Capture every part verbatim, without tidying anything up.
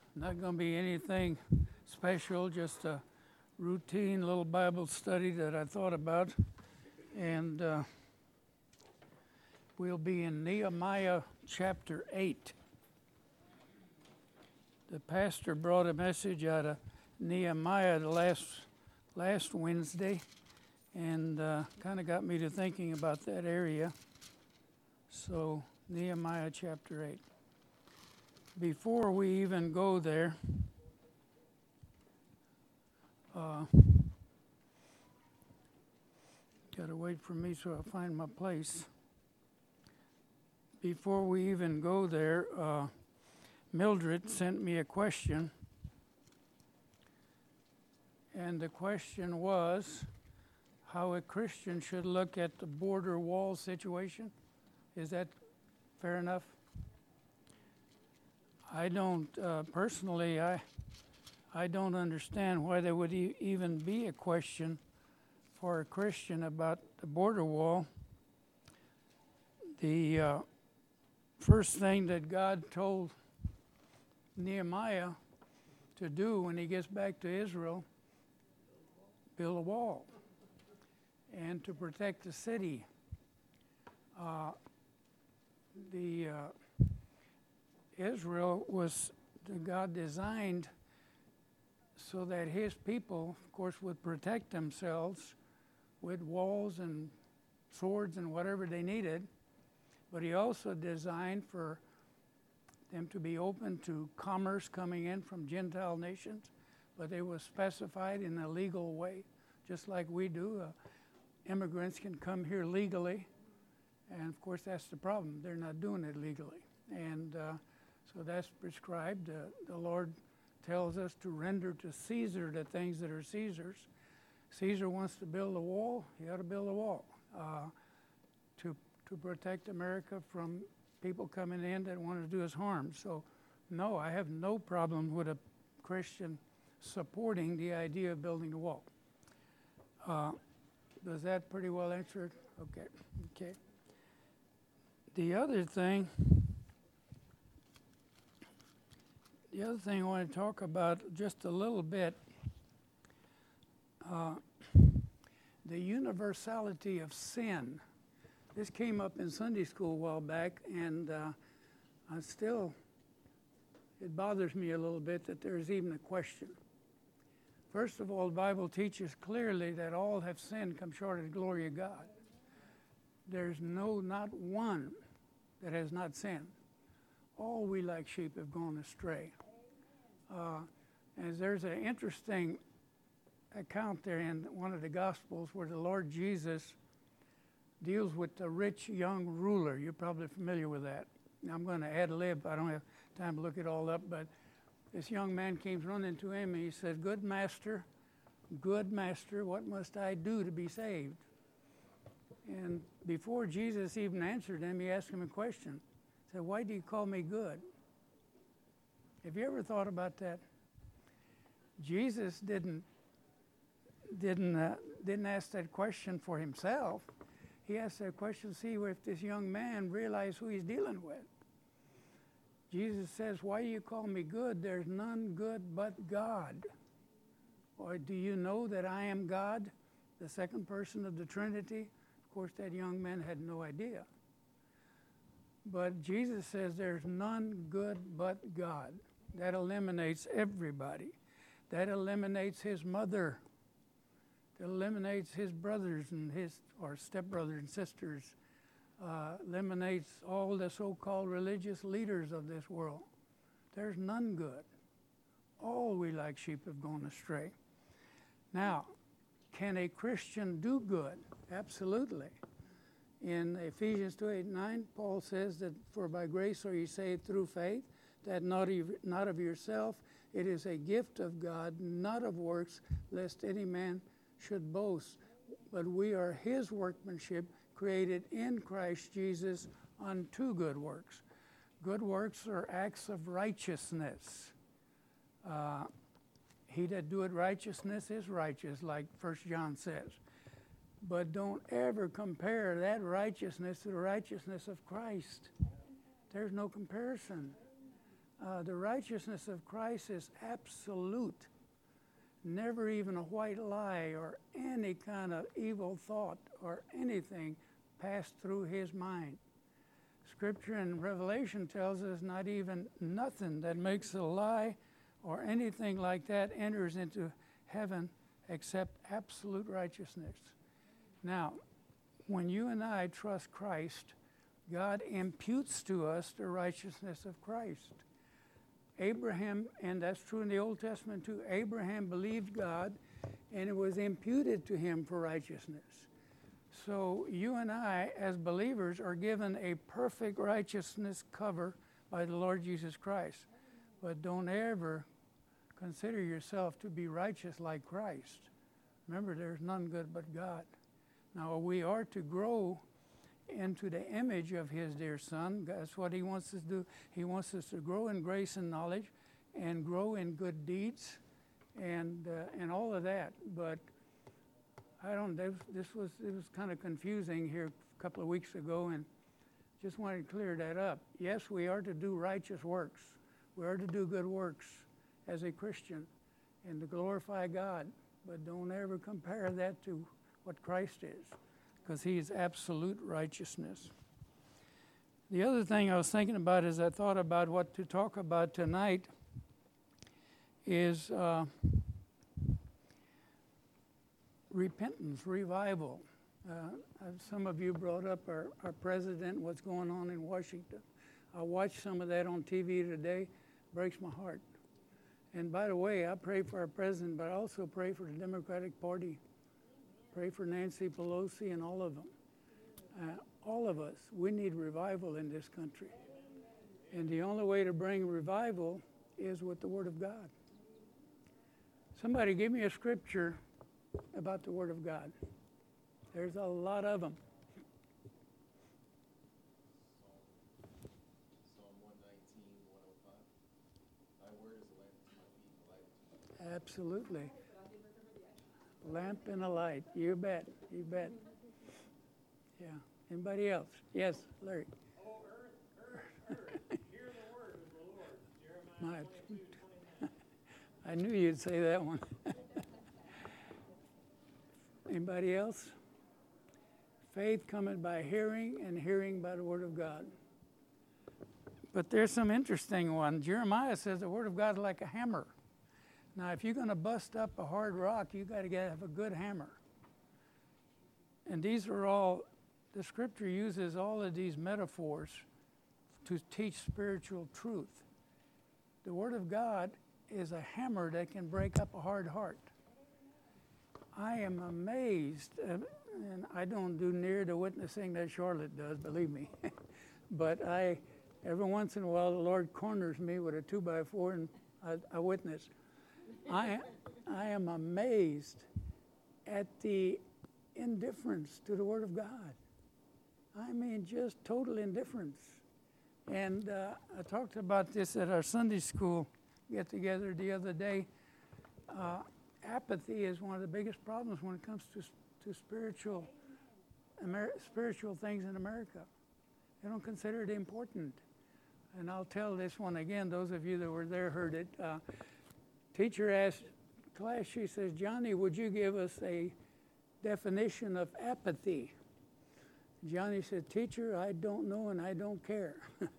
Not going to be anything special, just a routine little Bible study that I thought about. And uh, we'll be in Nehemiah chapter eight. The pastor brought a message out of Nehemiah the last, last Wednesday, and uh, kind of got me to thinking about that area. So, Nehemiah chapter eight. Before we even go there, uh, gotta wait for me so I find my place. Before we even go there, uh, Mildred sent me a question, and the question was how a Christian should look at the border wall situation. Is that fair enough? I don't, uh, personally, I I don't understand why there would e- even be a question for a Christian about the border wall. The uh, first thing that God told Nehemiah to do when he gets back to Israel, build a wall and to protect the city. Uh, the uh, Israel was, God designed so that his people, of course, would protect themselves with walls and swords and whatever they needed, but he also designed for them to be open to commerce coming in from Gentile nations, but they were specified in a legal way, just like we do. Uh, immigrants can come here legally, and of course that's the problem. They're not doing it legally. And uh, so that's prescribed. Uh, the Lord tells us to render to Caesar the things that are Caesar's. Caesar wants to build a wall, he ought to build a wall uh, to, to protect America from people coming in that want to do us harm. So, no, I have no problem with a Christian supporting the idea of building a wall. Uh, does that pretty well answer it? Okay, okay. The other thing, the other thing I want to talk about just a little bit, uh, the universality of sin. This came up in Sunday school a while back, and uh, I still, it bothers me a little bit that there's even a question. First of all, the Bible teaches clearly that all have sinned, come short of the glory of God. There's no, not one that has not sinned. All we like sheep have gone astray. Uh, and there's an interesting account there in one of the Gospels where the Lord Jesus deals with the rich young ruler. You're probably familiar with that. Now, I'm going to ad lib. I don't have time to look it all up, but this young man came running to him and he said, "Good master, good master, what must I do to be saved?" And before Jesus even answered him, he asked him a question. He said, "Why do you call me good?" Have you ever thought about that? Jesus didn't didn't uh, didn't ask that question for himself. He asked that question to see if this young man realized who he's dealing with. Jesus says, "Why do you call me good? There's none good but God." Or do you know that I am God, the second person of the Trinity? Of course, that young man had no idea. But Jesus says there's none good but God. That eliminates everybody. That eliminates his mother. That eliminates his brothers and his, or stepbrothers and sisters. Uh, eliminates all the so-called religious leaders of this world. There's none good. All we like sheep have gone astray. Now, can a Christian do good? Absolutely. In Ephesians two, eight, nine, Paul says that for by grace are ye saved through faith, that not of, not of yourself, it is a gift of God, not of works, lest any man should boast. But we are his workmanship, created in Christ Jesus unto good works. Good works are acts of righteousness. Uh, he that doeth righteousness is righteous, like First John says. But don't ever compare that righteousness to the righteousness of Christ. There's no comparison. Uh, the righteousness of Christ is absolute. Never even a white lie or any kind of evil thought or anything passed through his mind. Scripture and Revelation tells us not even nothing that makes a lie or anything like that enters into heaven except absolute righteousness. Now, when you and I trust Christ, God imputes to us the righteousness of Christ. Abraham, and that's true in the Old Testament too, Abraham believed God and it was imputed to him for righteousness. So you and I, as believers, are given a perfect righteousness cover by the Lord Jesus Christ. But don't ever consider yourself to be righteous like Christ. Remember, there's none good but God. Now, we are to grow into the image of his dear Son. That's what he wants us to do. He wants us to grow in grace and knowledge and grow in good deeds and uh, and all of that. But I don't, this, this was, it was kind of confusing here a couple of weeks ago, and just wanted to clear that up. Yes, we are to do righteous works. We are to do good works as a Christian and to glorify God. But don't ever compare that to what Christ is, because he is absolute righteousness. The other thing I was thinking about as I thought about what to talk about tonight is uh, repentance, revival. Uh, some of you brought up our, our president, what's going on in Washington. I watched some of that on T V today. Breaks my heart. And by the way, I pray for our president, but I also pray for the Democratic Party. Pray for Nancy Pelosi and all of them. Uh, all of us, we need revival in this country. And the only way to bring revival is with the Word of God. Somebody give me a scripture about the Word of God. There's a lot of them. Psalm one nineteen, one oh five. Thy word is a lamp to my feet, a light to my path. Absolutely. Lamp and a light. You bet. You bet. Yeah. Anybody else? Yes, Larry. Oh, earth, earth, earth, hear the word of the Lord. Jeremiah twenty-two, twenty-nine. I knew you'd say that one. Anybody else? Faith cometh by hearing, and hearing by the word of God. But there's some interesting one. Jeremiah says the word of God is like a hammer. Now, if you're going to bust up a hard rock, you got to have a good hammer. And these are all, the scripture uses all of these metaphors to teach spiritual truth. The word of God is a hammer that can break up a hard heart. I am amazed, uh, and I don't do near the witnessing that Charlotte does, believe me. But I, every once in a while, the Lord corners me with a two by four and I, I witness. I, I am amazed at the indifference to the Word of God. I mean, just total indifference. And uh, I talked about this at our Sunday school get-together the other day. Uh, apathy is one of the biggest problems when it comes to to spiritual, Amer- spiritual things in America. They don't consider it important. And I'll tell this one again. Those of you that were there heard it. Uh, teacher asked class, she says, Johnny, would you give us a definition of apathy? Johnny said, teacher, I don't know and I don't care.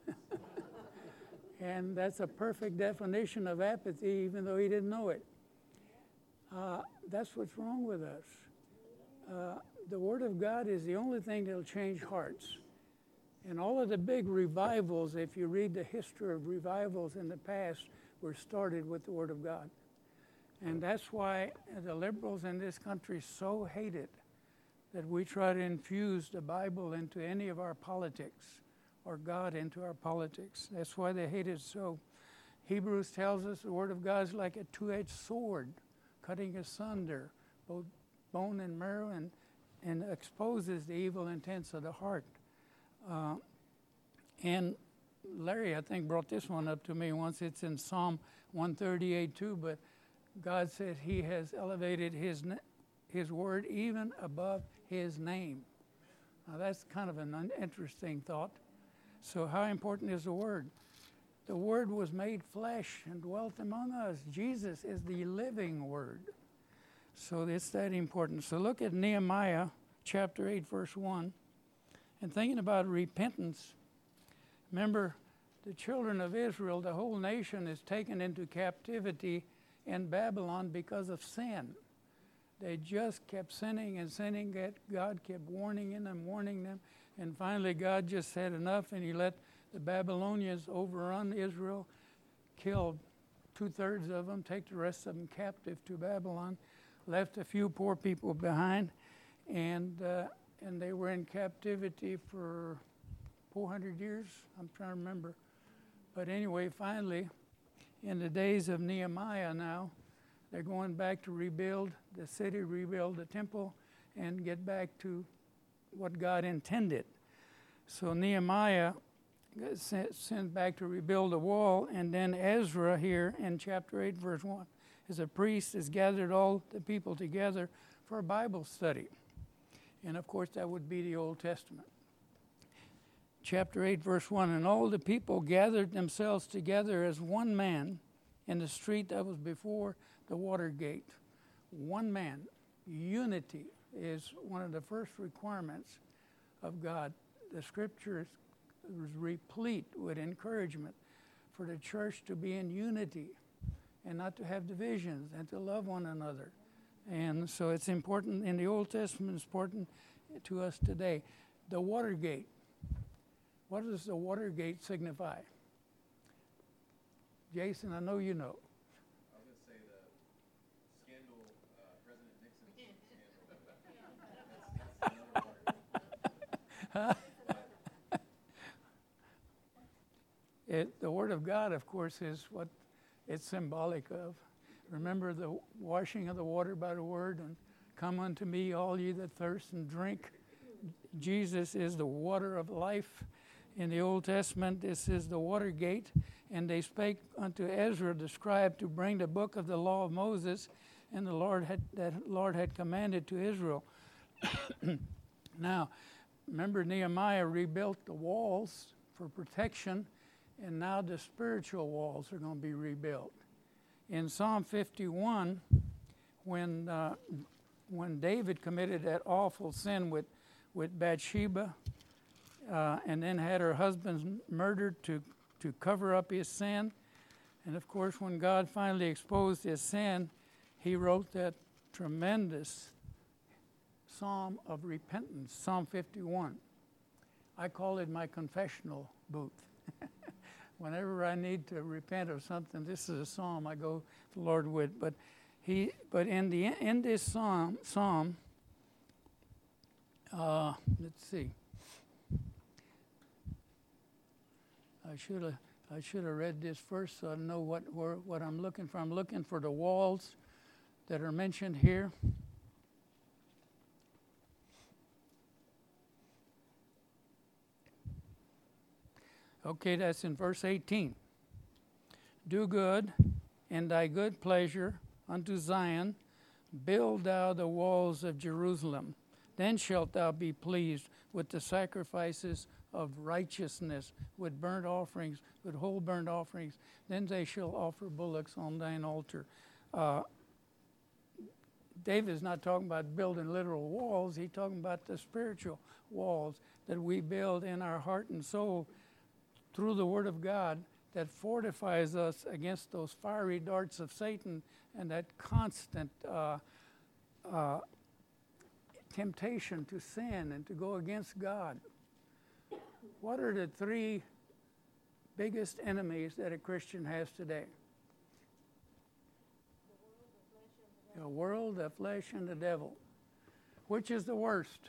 And that's a perfect definition of apathy, even though he didn't know it. Uh, that's what's wrong with us. Uh, the Word of God is the only thing that will change hearts. And all of the big revivals, if you read the history of revivals in the past, were started with the Word of God. And that's why the liberals in this country so hate it that we try to infuse the Bible into any of our politics or God into our politics. That's why they hate it so. Hebrews tells us the Word of God is like a two-edged sword, cutting asunder both bone and marrow, and, and exposes the evil intents of the heart. Uh, and Larry, I think, brought this one up to me once. It's in Psalm one thirty-eight too, but God said he has elevated his, his word even above his name. Now that's kind of an interesting thought. So how important is the word? the Word was made flesh and dwelt among us. Jesus is the living Word. So it's that important. So look at Nehemiah chapter eight, verse one. And thinking about repentance, remember the children of Israel, the whole nation is taken into captivity in Babylon because of sin. They just kept sinning and sinning. God kept warning them, warning them. And finally God just said enough, and he let the Babylonians overrun Israel, killed two-thirds of them, take the rest of them captive to Babylon, left a few poor people behind, and uh, and they were in captivity for four hundred years. I'm trying to remember. But anyway, finally, in the days of Nehemiah now, they're going back to rebuild the city, rebuild the temple, and get back to what God intended. So Nehemiah got sent, sent back to rebuild the wall, and then Ezra here in chapter eight, verse one, as a priest has gathered all the people together for a Bible study. And of course, that would be the Old Testament. Chapter eight, verse one, and all the people gathered themselves together as one man in the street that was before the water gate. One man. Unity is one of the first requirements of God. The scriptures is replete with encouragement for the church to be in unity and not to have divisions and to love one another. And so it's important in the Old Testament, it's important to us today. The water gate. What does the water gate signify? Jason, I know you know. I was going to say the scandal, uh, President Nixon scandal. That's, that's another water. It, the Word of God, of course, is what it's symbolic of. Remember the washing of the water by the Word, and come unto me, all ye that thirst, and drink. Jesus is the water of life. In the Old Testament, this is the water gate. And they spake unto Ezra the scribe to bring the book of the law of Moses, and the Lord had that Lord had commanded to Israel. Now, remember Nehemiah rebuilt the walls for protection, and now the spiritual walls are going to be rebuilt. In Psalm fifty-one, when uh, when David committed that awful sin with with Bathsheba, uh, and then had her husband murdered to to cover up his sin, and of course, when God finally exposed his sin, he wrote that tremendous psalm of repentance, Psalm fifty-one. I call it my confessional booth. Whenever I need to repent of something, this is a psalm I go to the Lord with. But he, but in the in this psalm, psalm, uh, let's see. I should have I should have read this first so I know what where, what I'm looking for. I'm looking for the walls that are mentioned here. Okay, that's in verse eighteen. Do good in thy good pleasure unto Zion, build thou the walls of Jerusalem. Then shalt thou be pleased with the sacrifices of righteousness, with burnt offerings, with whole burnt offerings. Then they shall offer bullocks on thine altar. Uh, David is not talking about building literal walls. He's talking about the spiritual walls that we build in our heart and soul through the Word of God that fortifies us against those fiery darts of Satan and that constant uh, uh, temptation to sin and to go against God. What are the three biggest enemies that a Christian has today? The world, the flesh, and the devil. Which is the worst?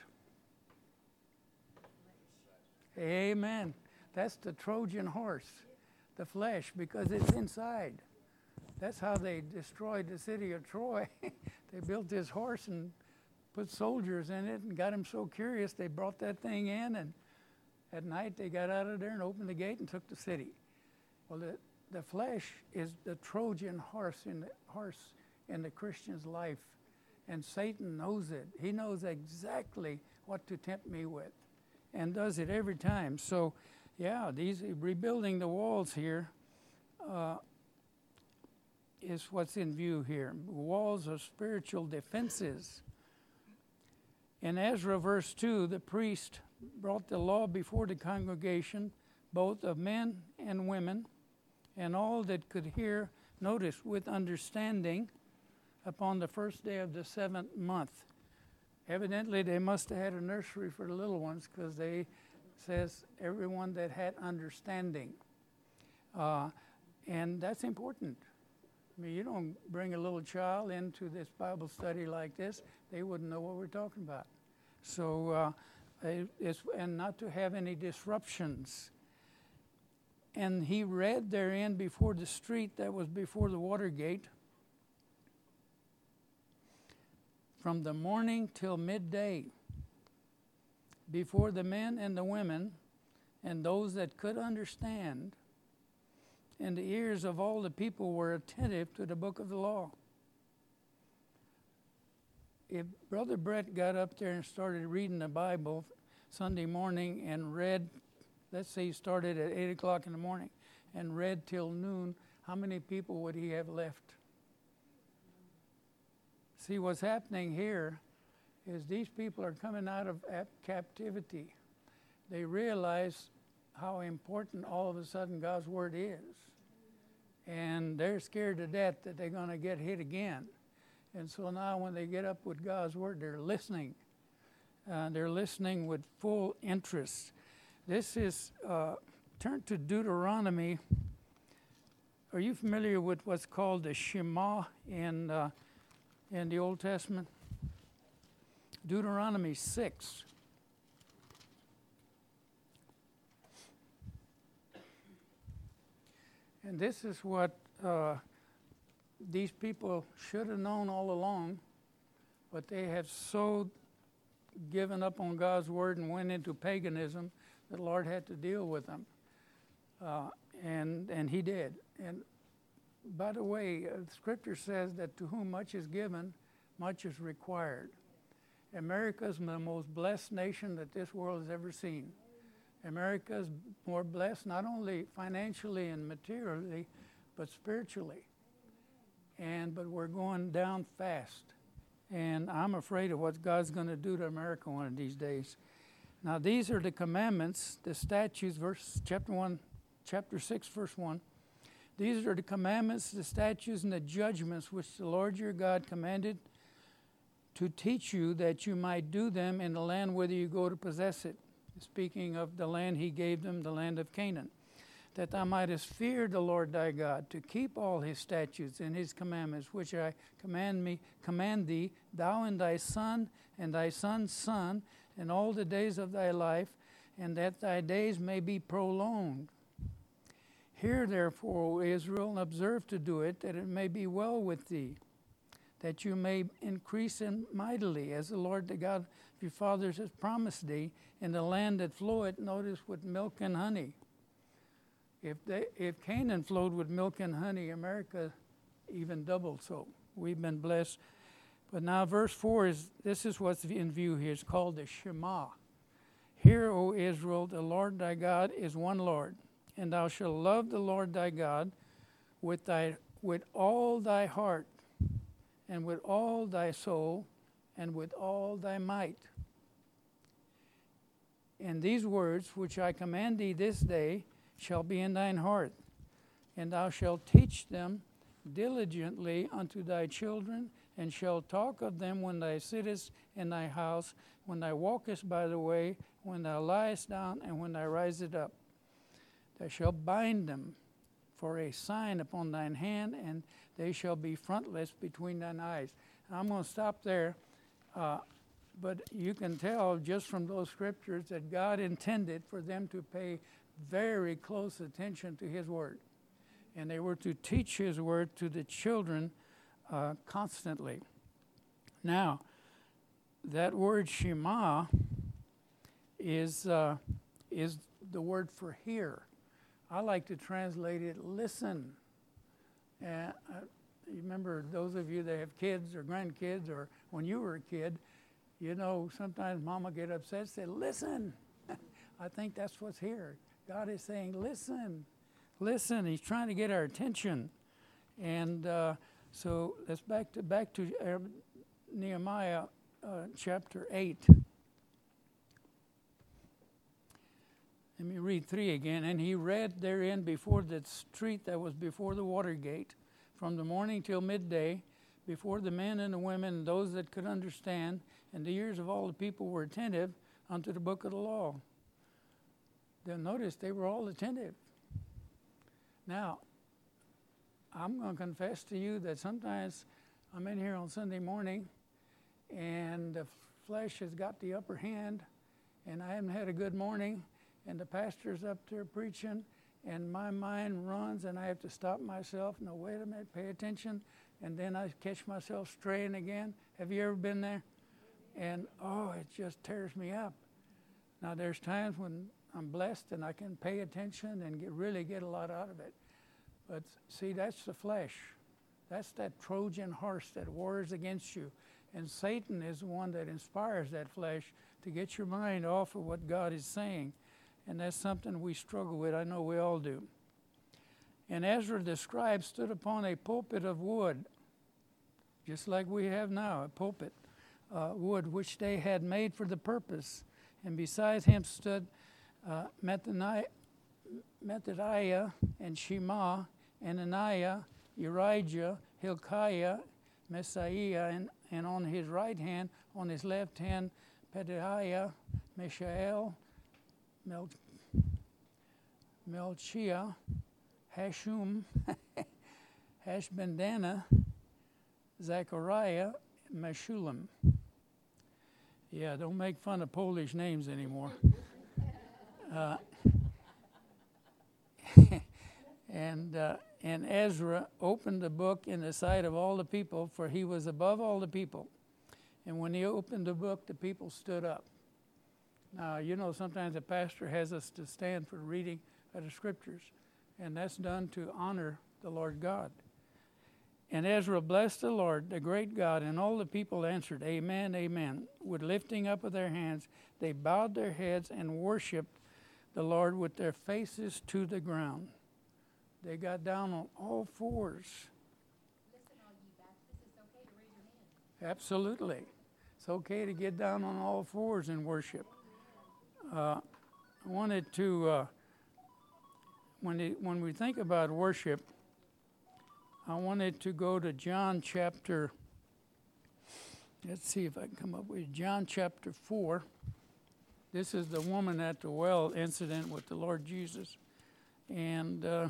Amen. That's the Trojan horse, the flesh, because it's inside. That's how they destroyed the city of Troy. They built this horse and put soldiers in it and got them so curious they brought that thing in, and at night they got out of there and opened the gate and took the city. Well, the, the flesh is the Trojan horse in the, horse in the Christian's life, and Satan knows it. He knows exactly what to tempt me with and does it every time. So, yeah, these rebuilding the walls here uh, is what's in view here. Walls of spiritual defenses. In Ezra verse two, the priest brought the law before the congregation, both of men and women, and all that could hear, notice, with understanding, upon the first day of the seventh month. Evidently, they must have had a nursery for the little ones, because they says everyone that had understanding. Uh, and that's important. I mean, you don't bring a little child into this Bible study like this, they wouldn't know what we're talking about. So, uh, it, it's, and not to have any disruptions. And he read therein before the street that was before the water gate, from the morning till midday, before the men and the women, and those that could understand, and the ears of all the people were attentive to the book of the law. If Brother Brett got up there and started reading the Bible Sunday morning and read, let's say he started at eight o'clock in the morning and read till noon, how many people would he have left? See, what's happening here is these people are coming out of captivity. They realize how important all of a sudden God's Word is. And they're scared to death that they're going to get hit again. And so now when they get up with God's Word, they're listening. Uh, they're listening with full interest. This is, uh, turn to Deuteronomy. Are you familiar with what's called the Shema in, uh, in the Old Testament? Deuteronomy six. And this is what uh, these people should have known all along, but they have so given up on God's Word and went into paganism that the Lord had to deal with them. Uh, and, and He did. And by the way, uh, Scripture says that to whom much is given, much is required. America is the most blessed nation that this world has ever seen. America is more blessed not only financially and materially, but spiritually. And but we're going down fast. And I'm afraid of what God's going to do to America one of these days. Now these are the commandments, the statutes, verse chapter one, chapter six, verse one. These are the commandments, the statutes, and the judgments which the Lord your God commanded to teach you, that you might do them in the land whither you go to possess it. Speaking of the land he gave them, the land of Canaan, that thou mightest fear the Lord thy God, to keep all his statutes and his commandments, which I command me, command thee, thou and thy son and thy son's son, and all the days of thy life, and that thy days may be prolonged. Hear therefore, O Israel, and observe to do it, that it may be well with thee, that you may increase in mightily, as the Lord the God of your fathers has promised thee, in the land that floweth, notice, with milk and honey. If they, if Canaan flowed with milk and honey, America even doubled so. We've been blessed. But now verse four is, this is what's in view here. It's called the Shema. Hear, O Israel, the Lord thy God is one Lord, and thou shalt love the Lord thy God with thy with all thy heart, and with all thy soul, and with all thy might. And these words which I command thee this day shall be in thine heart, and thou shalt teach them diligently unto thy children, and shalt talk of them when thou sittest in thy house, when thou walkest by the way, when thou liest down, and when thou risest up. Thou shalt bind them for a sign upon thine hand, and they shall be frontlets between thine eyes. And I'm going to stop there, uh, but you can tell just from those scriptures that God intended for them to pay very close attention to His Word. And they were to teach His Word to the children uh, constantly. Now, that word Shema is, uh, is the word for hear. I like to translate it listen. And uh, you remember those of you that have kids or grandkids, or when you were a kid, you know, sometimes mama get upset and say, listen. I think that's what's here. God is saying, listen, listen. He's trying to get our attention. And uh, so let's back to back to uh, Nehemiah uh, chapter eight. Let me read three again. And he read therein before the street that was before the water gate, from the morning till midday, before the men and the women, and those that could understand, and the ears of all the people were attentive unto the book of the law. They'll notice they were all attentive. Now, I'm going to confess to you that sometimes I'm in here on Sunday morning, and the flesh has got the upper hand, and I haven't had a good morning, and the pastor's up there preaching, and my mind runs, and I have to stop myself. No, wait a minute, pay attention. And then I catch myself straying again. Have you ever been there? And, oh, it just tears me up. Now, there's times when I'm blessed and I can pay attention and get, really get a lot out of it. But, see, that's the flesh. That's that Trojan horse that wars against you. And Satan is the one that inspires that flesh to get your mind off of what God is saying. And that's something we struggle with. I know we all do. And Ezra the scribe stood upon a pulpit of wood, just like we have now, a pulpit, uh, wood, which they had made for the purpose. And beside him stood uh, Methani- Methodiah and Shema, Ananiah, Urijah, Hilkiah, Messiah, and, and on his right hand, on his left hand, Pedaiah, Mishael, Mel- Melchiah, Hashum, Hashbandana, Zechariah, Meshullam. Yeah, don't make fun of Polish names anymore. Uh, and uh, and Ezra opened the book in the sight of all the people, for he was above all the people. And when he opened the book, the people stood up. Now, you know, sometimes a pastor has us to stand for reading of the scriptures, and that's done to honor the Lord God. And Ezra blessed the Lord, the great God, and all the people answered, Amen, Amen. With lifting up of their hands, they bowed their heads and worshiped the Lord with their faces to the ground. They got down on all fours. Listen, all ye Baptists, it's okay to raise your hand. Absolutely. It's okay to get down on all fours and worship. Uh, I wanted to, uh, when, it, when we think about worship, I wanted to go to John chapter, let's see if I can come up with John chapter four. This is the woman at the well incident with the Lord Jesus. And, uh,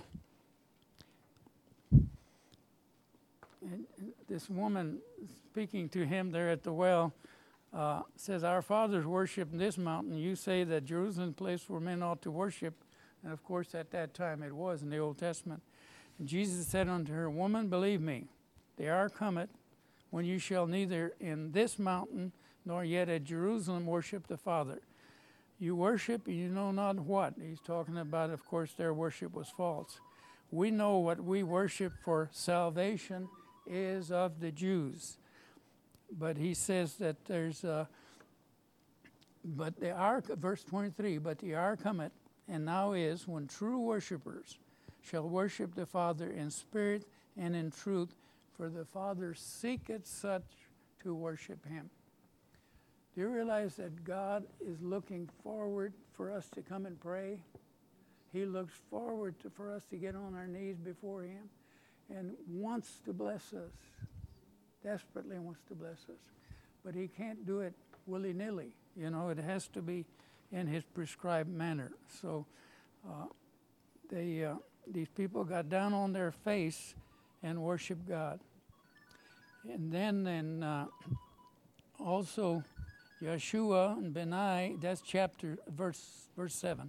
and this woman speaking to him there at the well, Uh, says, Our fathers worship in this mountain. You say that Jerusalem place where men ought to worship. And of course, at that time it was in the Old Testament. And Jesus said unto her, Woman, believe me, the hour cometh when you shall neither in this mountain nor yet at Jerusalem worship the Father. You worship and you know not what. He's talking about, of course, their worship was false. We know what we worship for salvation is of the Jews. But he says that there's, uh, but the hour, verse twenty-three, but the hour cometh, and now is, when true worshipers shall worship the Father in spirit and in truth, for the Father seeketh such to worship him. Do you realize that God is looking forward for us to come and pray? He looks forward to, for us to get on our knees before him and wants to bless us. Desperately wants to bless us. But he can't do it willy-nilly. You know, it has to be in his prescribed manner. So uh, they, uh, these people got down on their face and worshiped God. And then in, uh, also Yeshua and Benai, that's chapter, verse, verse seven.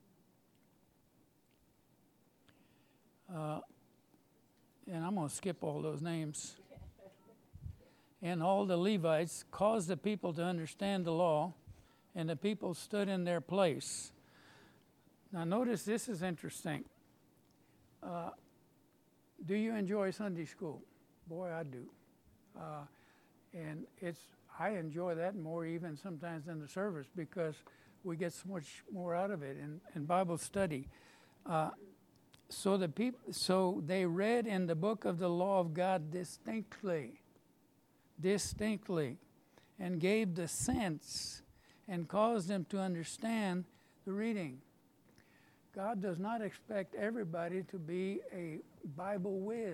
Uh, and I'm going to skip all those names. And all the Levites caused the people to understand the law, and the people stood in their place. Now notice this is interesting. Uh, do you enjoy Sunday school? Boy, I do. Uh, and it's I enjoy that more even sometimes than the service because we get so much more out of it in, in Bible study. Uh, so the people, so they read in the book of the law of God distinctly, distinctly, and gave the sense and caused them to understand the reading. God does not expect everybody to be a Bible whiz.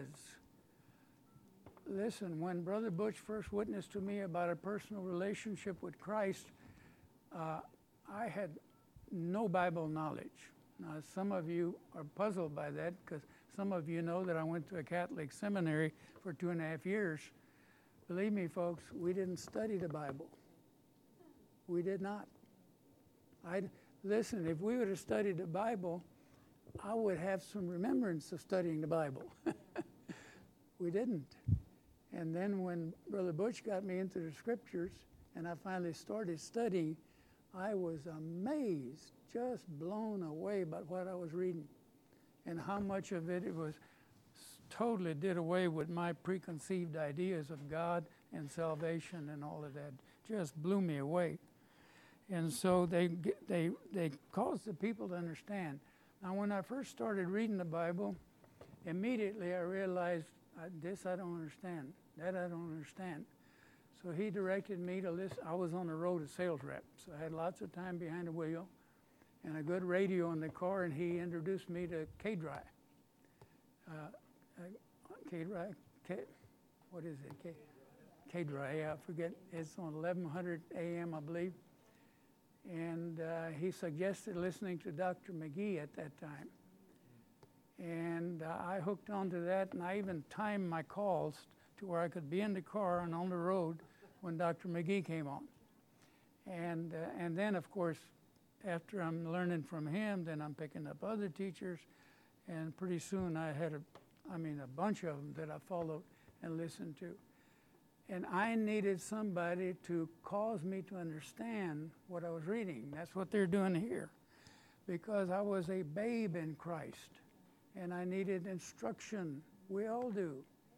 Listen, when Brother Butch first witnessed to me about a personal relationship with Christ, uh, I had no Bible knowledge. Now, some of you are puzzled by that because some of you know that I went to a Catholic seminary for two and a half years. Believe me, folks, we didn't study the Bible. We did not. I listen, if we would have studied the Bible, I would have some remembrance of studying the Bible. We didn't. And then when Brother Butch got me into the scriptures and I finally started studying, I was amazed, just blown away by what I was reading and how much of it it was totally did away with my preconceived ideas of God and salvation and all of that. Just blew me away. And so they they they caused the people to understand. Now, when I first started reading the Bible, immediately I realized I, this I don't understand, that I don't understand. So he directed me to listen. I was on the road as sales rep, so I had lots of time behind the wheel and a good radio in the car, and he introduced me to K-Dry. Uh, uh, K-Dry, K, what is it? K, K-Dry, yeah, I forget. It's on eleven hundred A M, I believe. And uh, he suggested listening to Doctor McGee at that time. And uh, I hooked onto that, and I even timed my calls to where I could be in the car and on the road when Doctor McGee came on. And uh, and then, of course, after I'm learning from him, then I'm picking up other teachers, and pretty soon I had a, I mean, a bunch of them that I followed and listened to. And I needed somebody to cause me to understand what I was reading. That's what they're doing here, because I was a babe in Christ, and I needed instruction. We all do.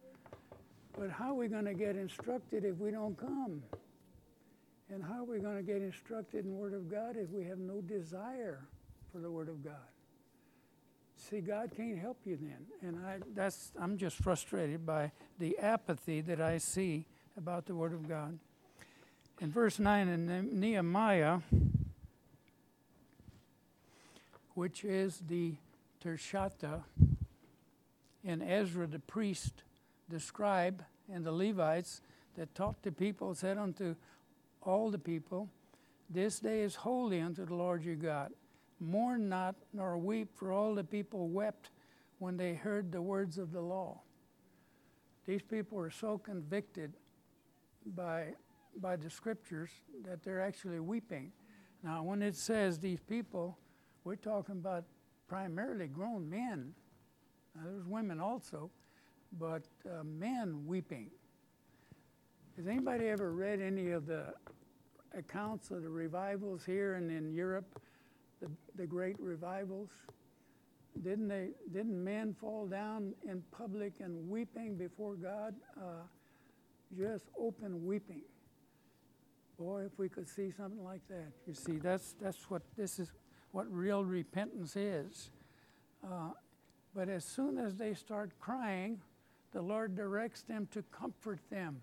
But how are we going to get instructed if we don't come? And how are we going to get instructed in the Word of God if we have no desire for the Word of God? See, God can't help you then. And I, that's, I'm just frustrated by the apathy that I see about the Word of God. In verse nine in Nehemiah, which is the Tershata, and Ezra the priest, the scribe, and the Levites that taught the people, said unto all the people, this day is holy unto the Lord your God. Mourn not, nor weep, for all the people wept when they heard the words of the law. These people were so convicted by, by the scriptures that they're actually weeping. Now, when it says these people, we're talking about primarily grown men. Now, there's women also, but uh, men weeping. Has anybody ever read any of the accounts of the revivals here and in Europe, the, the great revivals? Didn't they? Didn't men fall down in public and weeping before God? Uh, just open weeping. Boy, if we could see something like that. You see, that's that's what this is. What real repentance is. Uh, but as soon as they start crying, the Lord directs them to comfort them.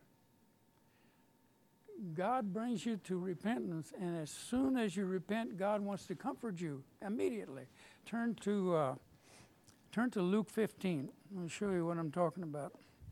God brings you to repentance, and as soon as you repent, God wants to comfort you immediately. Turn to uh, turn to Luke fifteen. I'll show you what I'm talking about.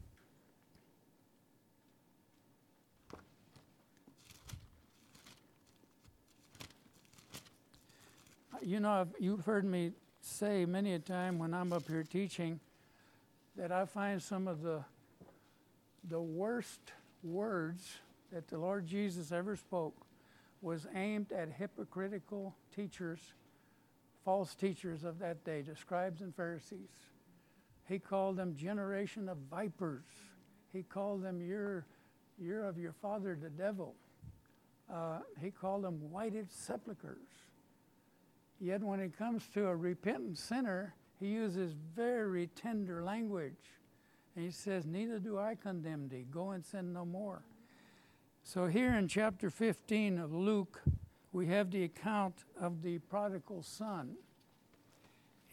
You know, I've, you've heard me say many a time when I'm up here teaching that I find some of the the worst words that the Lord Jesus ever spoke was aimed at hypocritical teachers, false teachers of that day, the scribes and Pharisees. He called them generation of vipers. He called them, you're, you're of your father the devil. Uh, he called them whited sepulchres. Yet when it comes to a repentant sinner, he uses very tender language. And he says, neither do I condemn thee. Go and sin no more. So here in chapter fifteen of Luke, we have the account of the prodigal son.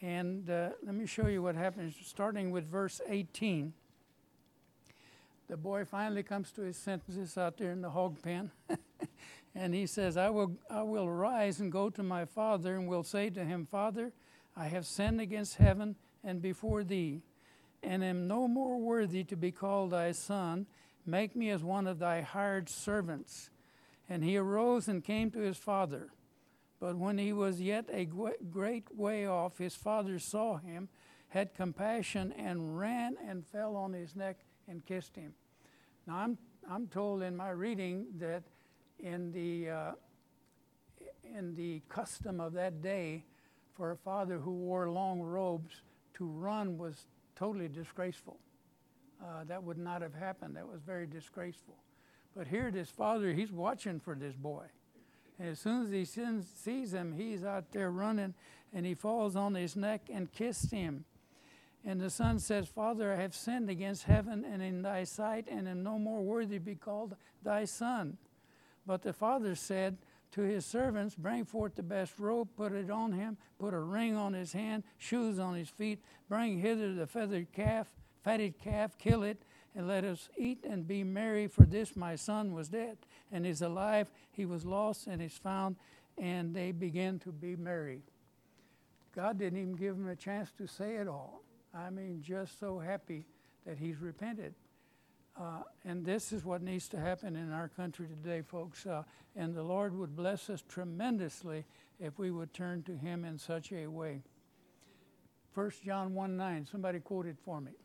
And uh, let me show you what happens, starting with verse eighteen. The boy finally comes to his senses out there in the hog pen. And he says, I will, I will rise and go to my father and will say to him, Father, I have sinned against heaven and before thee, and am no more worthy to be called thy son. Make me as one of thy hired servants. And he arose and came to his father. But when he was yet a great way off, his father saw him, had compassion, and ran and fell on his neck and kissed him. Now, I'm, I'm told in my reading that in the, uh, in the custom of that day, for a father who wore long robes, to run was totally disgraceful. Uh, that would not have happened. That was very disgraceful. But here this father, he's watching for this boy. And as soon as he sends, sees him, he's out there running, and he falls on his neck and kissed him. And the son says, Father, I have sinned against heaven and in thy sight, and am no more worthy to be called thy son. But the father said to his servants, Bring forth the best robe, put it on him, put a ring on his hand, shoes on his feet, bring hither the feathered calf, fatted calf, kill it, and let us eat and be merry, for this my son was dead and is alive. He was lost and is found, and they began to be merry. God didn't even give him a chance to say it all. I mean, just so happy that he's repented. Uh, and this is what needs to happen in our country today, folks. Uh, and the Lord would bless us tremendously if we would turn to him in such a way. First John one nine, somebody quote it for me.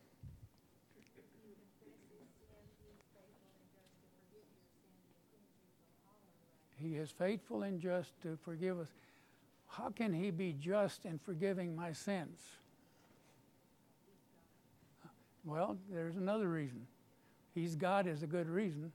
He is faithful and just to forgive us. How can he be just in forgiving my sins? Well, there's another reason. He's God is a good reason.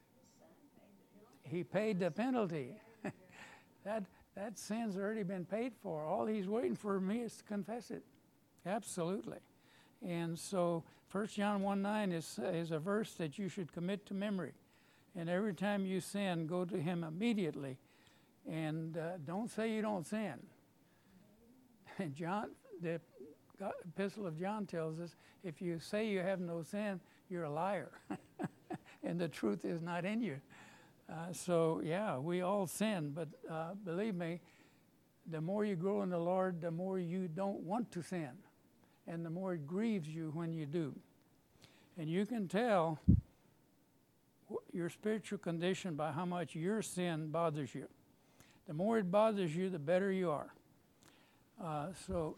He paid the penalty. that that sin's already been paid for. All he's waiting for me is to confess it. Absolutely. And so First John one nine is, is a verse that you should commit to memory. And every time you sin, go to him immediately. And uh, don't say you don't sin. And John, the God, Epistle of John tells us, if you say you have no sin, you're a liar. And the truth is not in you. Uh, so, yeah, we all sin. But uh, believe me, the more you grow in the Lord, the more you don't want to sin. And the more it grieves you when you do. And you can tell your spiritual condition by how much your sin bothers you. The more it bothers you, the better you are. Uh, so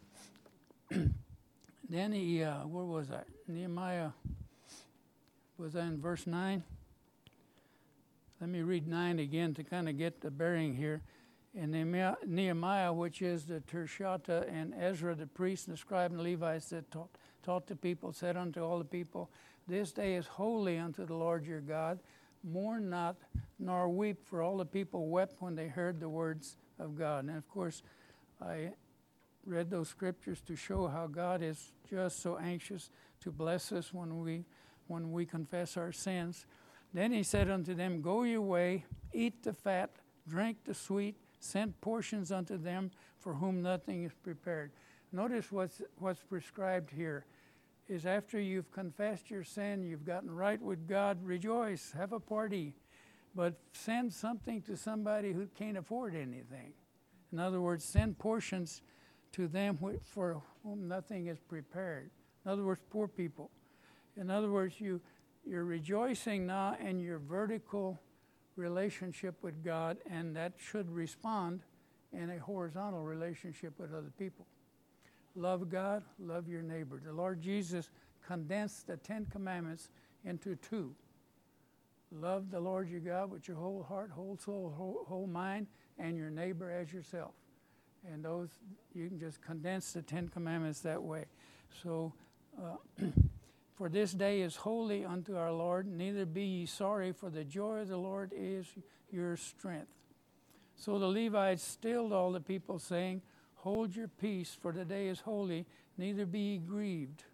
then he, uh, where was I? Nehemiah, was I in verse nine? Let me read nine again to kind of get the bearing here. And Nehemiah, Nehemiah, which is the Tershata, and Ezra, the priest, and the scribe and Levites that taught, taught the people, said unto all the people, This day is holy unto the Lord your God. Mourn not, nor weep, for all the people wept when they heard the words of God. And of course, I read those scriptures to show how God is just so anxious to bless us when we when we confess our sins. Then he said unto them, Go your way, eat the fat, drink the sweet, send portions unto them for whom nothing is prepared. Notice what's what's prescribed here is after you've confessed your sin, you've gotten right with God, rejoice, have a party, but send something to somebody who can't afford anything. In other words, send portions to them for whom nothing is prepared. In other words, poor people. In other words, you, you're rejoicing now in your vertical relationship with God, and that should respond in a horizontal relationship with other people. Love God, love your neighbor. The Lord Jesus condensed the Ten Commandments into two. Love the Lord your God with your whole heart, whole soul, whole, whole mind, and your neighbor as yourself. And those, you can just condense the Ten Commandments that way. So, uh, for this day is holy unto our Lord, neither be ye sorry, for the joy of the Lord is your strength. So the Levites stilled all the people, saying, Hold your peace, for the day is holy, neither be ye grieved.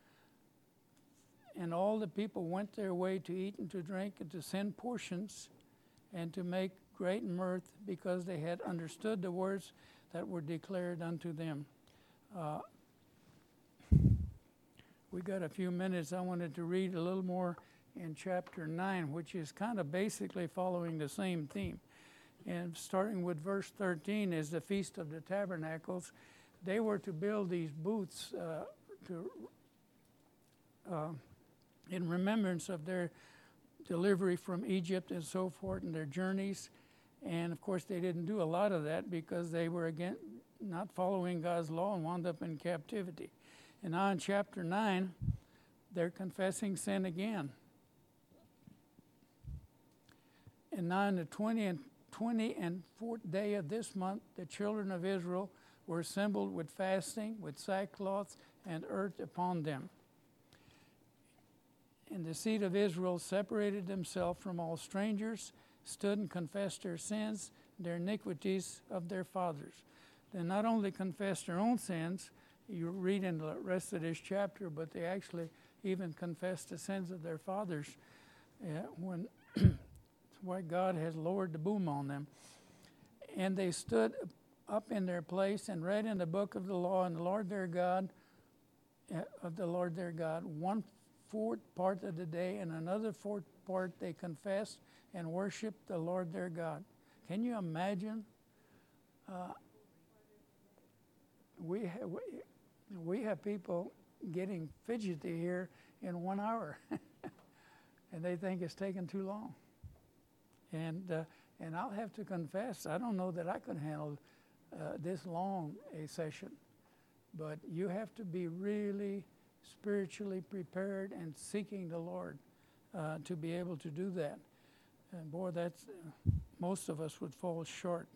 And all the people went their way to eat and to drink and to send portions and to make great mirth, because they had understood the words that were declared unto them. Uh, we got a few minutes. I wanted to read a little more in chapter nine, which is kind of basically following the same theme. And starting with verse thirteen is the Feast of the Tabernacles. They were to build these booths uh, to, uh, in remembrance of their delivery from Egypt and so forth and their journeys. And of course they didn't do a lot of that because they were again not following God's law and wound up in captivity. And now in chapter nine, they're confessing sin again. And now in the twentieth and fourth day of this month, the children of Israel were assembled with fasting, with sackcloth and earth upon them. And the seed of Israel separated themselves from all strangers, stood and confessed their sins, their iniquities of their fathers. They not only confessed their own sins, you read in the rest of this chapter, but they actually even confessed the sins of their fathers uh, when why God has lowered the boom on them. And they stood up in their place and read in the book of the law and the Lord their God, uh, of the Lord their God, one fourth part of the day, and another fourth part they confessed and worshiped the Lord their God. Can you imagine? Uh, we, ha- we we have people getting fidgety here in one hour, and they think it's taking too long. And uh, and I'll have to confess, I don't know that I could handle uh, this long a session, but you have to be really spiritually prepared and seeking the Lord uh, to be able to do that. And boy, that's uh, most of us would fall short.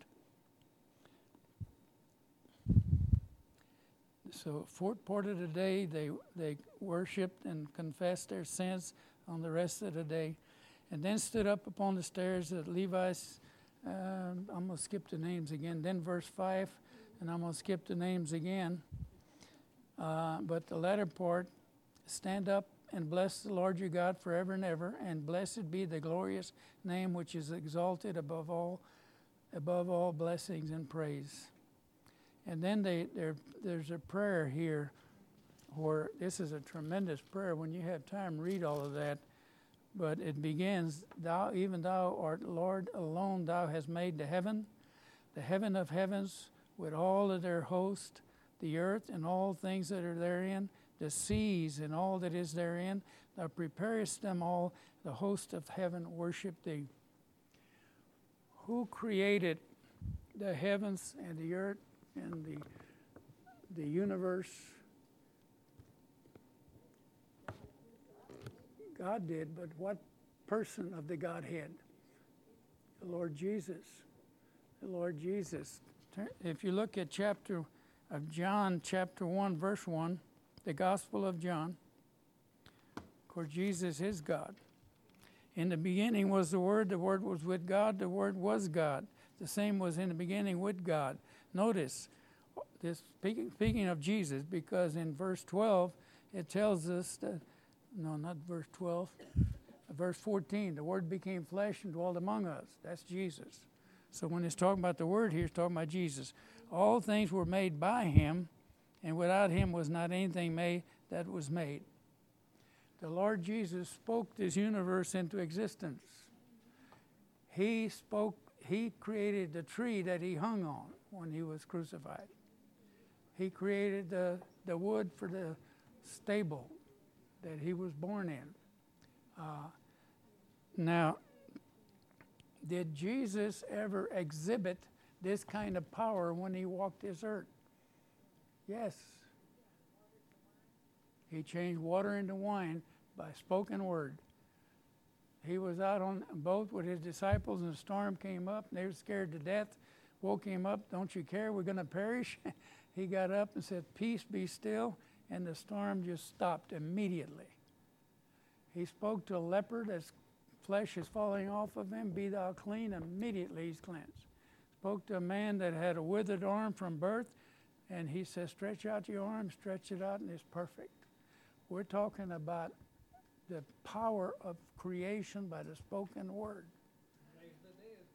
So, fourth part of the day, they they worshipped and confessed their sins on the rest of the day, and then stood up upon the stairs at Levi's. Uh, I'm going to skip the names again. Then verse five, and I'm going to skip the names again. Uh, but the latter part, stand up and bless the Lord your God forever and ever, and blessed be the glorious name which is exalted above all, above all blessings and praise. And then they, there's a prayer here where this is a tremendous prayer. When you have time, read all of that. But it begins, thou, even thou art Lord alone, thou hast made the heaven, the heaven of heavens with all of their host, the earth and all things that are therein, the seas and all that is therein. Thou preparest them all, the host of heaven worship thee. Who created the heavens and the earth and the the universe? God did, but what person of the Godhead? The Lord Jesus. The Lord Jesus. If you look at chapter of John, chapter one, verse one, the Gospel of John, of course, Jesus is God. In the beginning was the Word, the Word was with God, the Word was God. The same was in the beginning with God. Notice, this speaking, speaking of Jesus, because in verse twelve, it tells us that, no, not verse twelve, verse fourteen, the Word became flesh and dwelt among us. That's Jesus. So when it's talking about the Word here, it's talking about Jesus. All things were made by Him, and without Him was not anything made that was made. The Lord Jesus spoke this universe into existence. He spoke, He created the tree that He hung on when He was crucified. He created the, the wood for the stable that He was born in. Uh, now, did Jesus ever exhibit this kind of power when He walked this earth? Yes. He changed water into wine by spoken word. He was out on a boat with His disciples, and a storm came up, and they were scared to death. Woke Him up, don't you care, we're going to perish? He got up and said, peace, be still, and the storm just stopped immediately. He spoke to a leper that's flesh is falling off of him, be thou clean, immediately he's cleansed. Spoke to a man that had a withered arm from birth, and He says, stretch out your arm, stretch it out, and it's perfect. We're talking about the power of creation by the spoken word.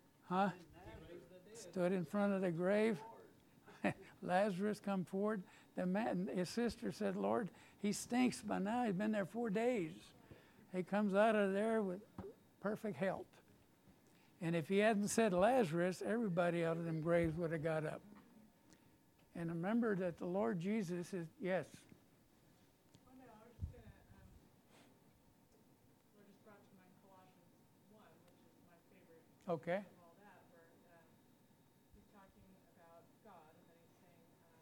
Huh? Stood in front of the grave. Lazarus come forward. The man, his sister said, Lord, he stinks by now. He's been there four days. He comes out of there with perfect health. And if he hadn't said Lazarus, everybody out of them graves would have got up. And remember that the Lord Jesus is, yes. Well, no, I was just gonna, um, Lord just brought to mind Colossians one, which is my favorite Okay. of all that, where um, he's talking about God, and then he's saying, um,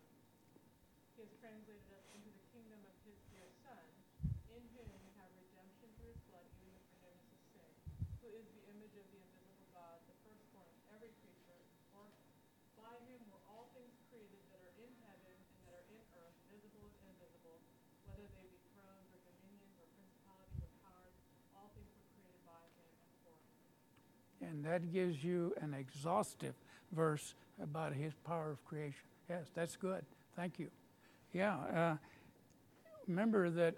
he has translated us into the kingdom of his dear Son, in whom we have redemption through his blood, even the forgiveness of sin, who is the image of the invisible God, the firstborn of every creature, for by him were all things created that are in heaven and that are in earth, visible and invisible, whether they be thrones or dominions or principalities or powers, all things were created by him and for him. And that gives you an exhaustive verse about his power of creation. Yes, that's good. Thank you. Yeah. Uh, remember that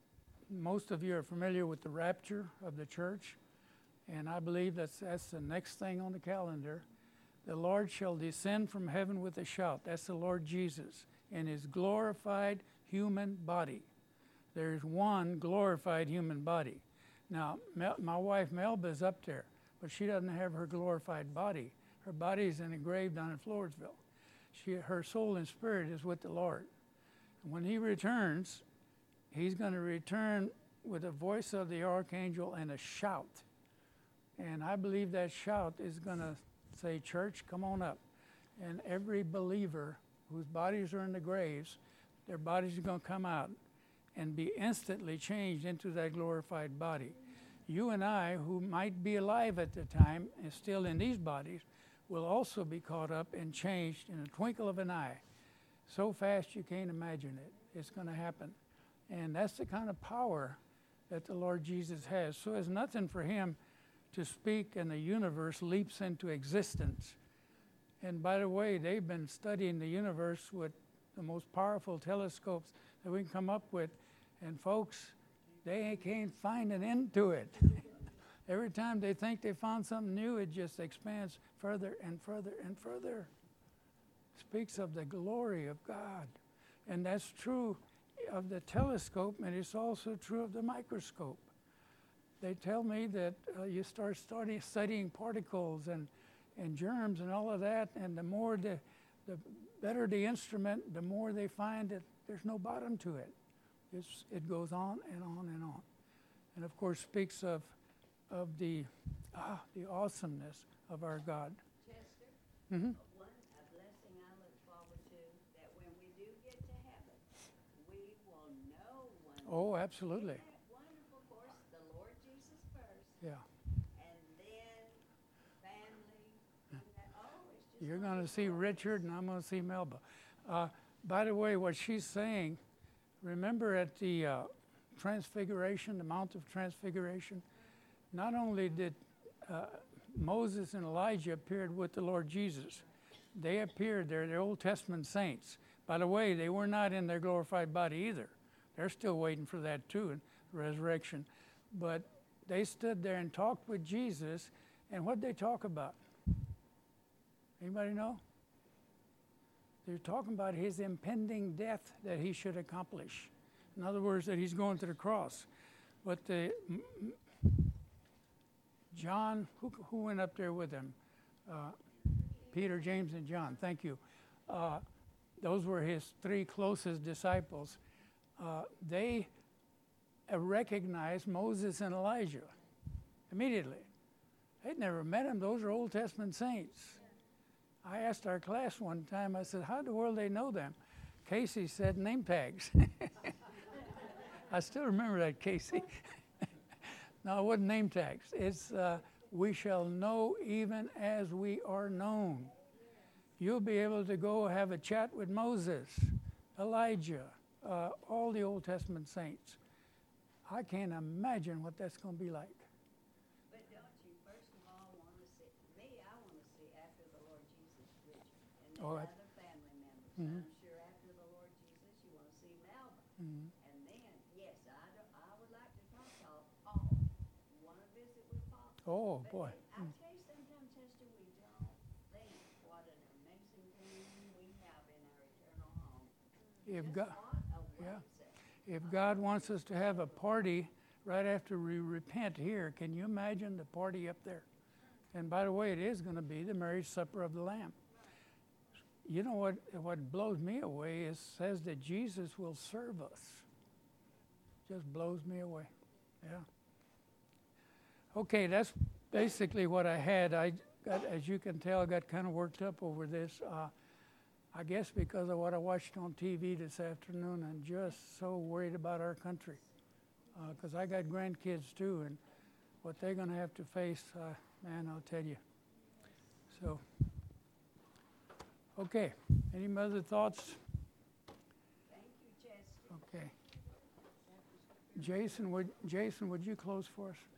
most of you are familiar with the rapture of the church, and I believe that's, that's the next thing on the calendar. The Lord shall descend from heaven with a shout. That's the Lord Jesus in his glorified human body. There's one glorified human body. Now, Mel, my wife Melba is up there, but she doesn't have her glorified body. Her body is in a grave down in Floresville. She, her soul and spirit is with the Lord. When he returns, he's going to return with the voice of the archangel and a shout. And I believe that shout is going to say, church, come on up. And every believer whose bodies are in the graves, their bodies are going to come out and be instantly changed into that glorified body. You and I, who might be alive at the time and still in these bodies, will also be caught up and changed in a twinkle of an eye. So fast you can't imagine it. It's going to happen. And that's the kind of power that the Lord Jesus has. So it's nothing for him to speak and the universe leaps into existence. And by the way, they've been studying the universe with the most powerful telescopes that we can come up with. And folks, they can't find an end to it. Every time they think they found something new, it just expands further and further and further. Speaks of the glory of God. And that's true of the telescope, and it's also true of the microscope. They tell me that uh, you start studying, studying particles and, and germs and all of that, and the more the, the better the instrument, the more they find that there's no bottom to it. It's, it goes on and on and on. And of course speaks of, of the, ah, the awesomeness of our God. Chester, Mm-hmm. one, a blessing I look forward to, that when we do get to heaven, we will know one. Oh, absolutely. Isn't that wonderful? Of course, the Lord Jesus first, Yeah. and then family, and that, oh, it's just. You're going to wonderful. see Richard, and I'm going to see Melba. Uh, by the way, what she's saying, remember at the uh, Transfiguration, the Mount of Transfiguration, not only did uh, Moses and Elijah appeared with the Lord Jesus, they appeared there, the Old Testament saints. By the way, they were not in their glorified body either. They're still waiting for that too, in resurrection. But they stood there and talked with Jesus, and what did they talk about? Anybody know? They're talking about his impending death that he should accomplish. In other words, that he's going to the cross. But the m- m- John, who, who went up there with him? Uh, Peter, James, and John. Thank you. Uh, those were his three closest disciples. Uh, they uh, recognized Moses and Elijah immediately. They'd never met him. Those are Old Testament saints. I asked our class one time, I said, how in the world do they know them? Casey said name tags. I still remember that, Casey. No, it wasn't name tags. It's uh, we shall know even as we are known. You'll be able to go have a chat with Moses, Elijah, uh, all the Old Testament saints. I can't imagine what that's going to be like. But don't you first of all want to see, me, I want to see after the Lord Jesus, Richard, and then Oh, I- other family members. Mhm. I'm sure after the Lord Jesus, you want to see Melba. Mhm. And then, yes, I, don't, I would like to talk to all, all. Want to visit with Paul. Oh, But boy. I tell you, sometimes, Chester, we don't think what an amazing thing we have in our eternal home. if just God, want a yeah. website. if God wants us to have a party right after we repent here, can you imagine the party up there? And by the way, it is going to be the marriage supper of the Lamb. You know what, what blows me away is says that Jesus will serve us. Just blows me away. Yeah. Okay, that's basically what I had. I got, as you can tell, I got kind of worked up over this. Uh, I guess because of what I watched on T V this afternoon, I'm just so worried about our country. Because uh, I got grandkids too, and what they're going to have to face, uh, man, I'll tell you. So, okay. Any other thoughts? Thank you, Chester. Okay. Jason, would Jason, would you close for us?